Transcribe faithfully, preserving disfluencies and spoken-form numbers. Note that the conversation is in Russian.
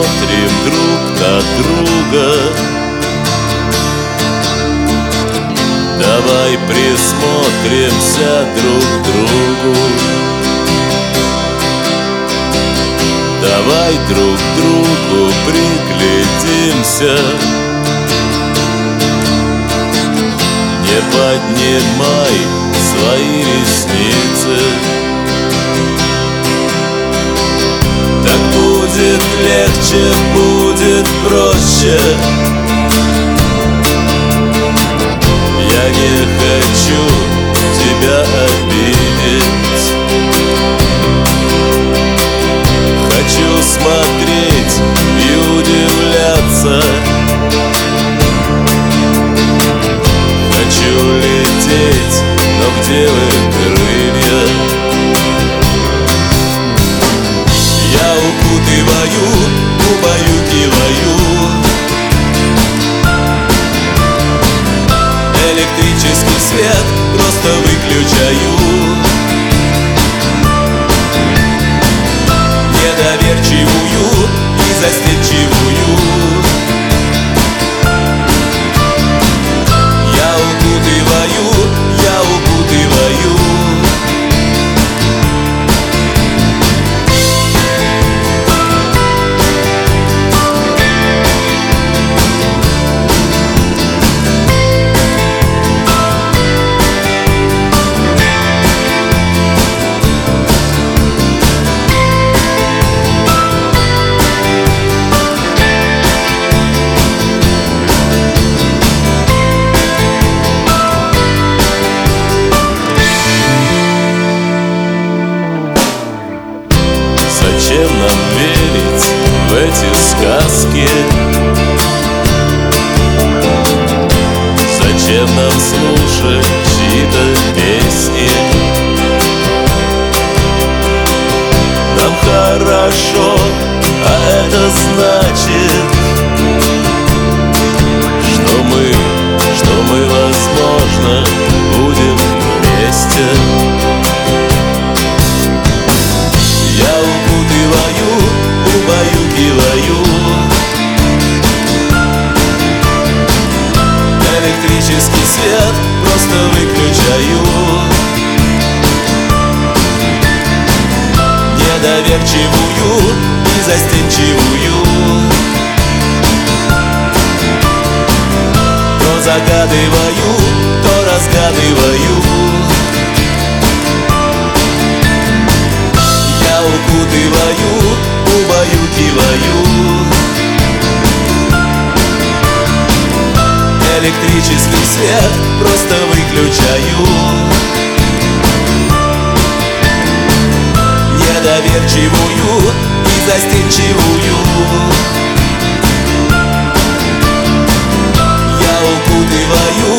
смотрим друг на друга. Давай присмотримся друг к другу. Давай друг к другу приглядимся. Не поднимай свои ресницы. Так будет легче, будет проще. Я не хочу тебя обидеть. Хочу смотреть и удивляться. Хочу лететь, но где вы, крылья? Я укутываю, убаюкиваю. Электрический свет просто выключаю. Недоверчивую и застенчивую. Я укутываю, я укутываю. Зачем нам верить в эти сказки? Зачем нам слушать чьи-то песни? Нам хорошо, а это значит, что мы, что мы, возможно, будем вместе. Я укутываю, убаюкиваю. Электрический свет просто выключаю. Недоверчивую и застенчивую. То загадываю, то разгадываю. Я укутываю, убаюкиваю. Электрический свет просто выключаю. Недоверчивую и застенчивую. Я укутываю,